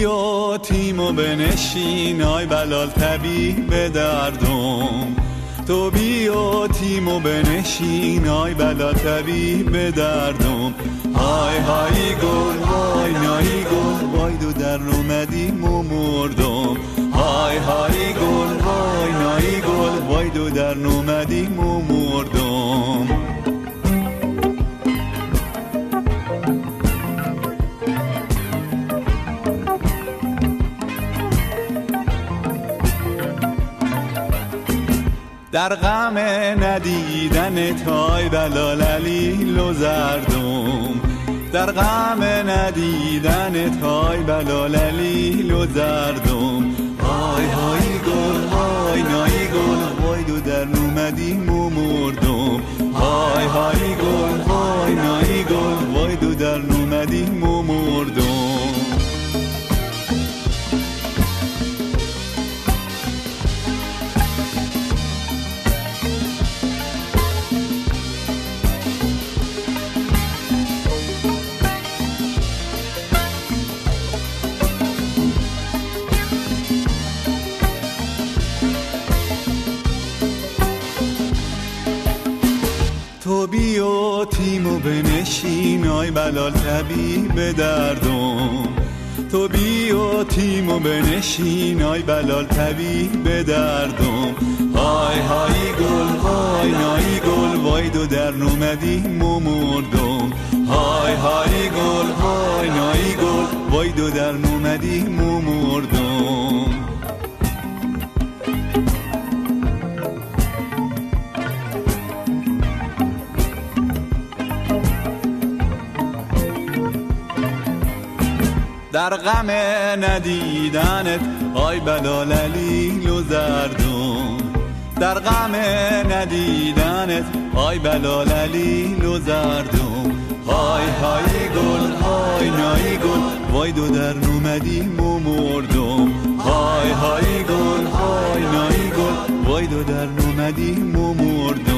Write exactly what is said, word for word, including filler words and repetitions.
بیا تیمو بنشین آی بلال طبیب دردم، تو بیا تیمو بنشین آی بلال طبیب دردم. های های گل وای نایی گل وای دو در اومدیم و مردم. های های گل وای نایی گل وای دو در اومدیم و مردم. در غم ندیدن تای بلال علیل و زردم، در غم ندیدن تای بلال علیل و زردم. های های گل های نایی گل وای دو در اومدیم و مردم. های های گل های نایی گل وای دو در اومدیم و مردم. تو بیا تیمو بنشین آی بلال طبیب دردم، تو بیا تیمو بنشین آی بلال طبیب دردم. های های گل های نایی گل وای دو در اومدیم و مردم. های های گل های نایی گل وای دو در اومدیم و مردم. در غم ندیدنت آی بلال علیل و زردم، در غم ندیدنت آی بلال علیل و زردم. های های گل های نایی گل وای دو در اومدیم و مردم. های های گل های نایی گل وای دو در اومدیم و مردم.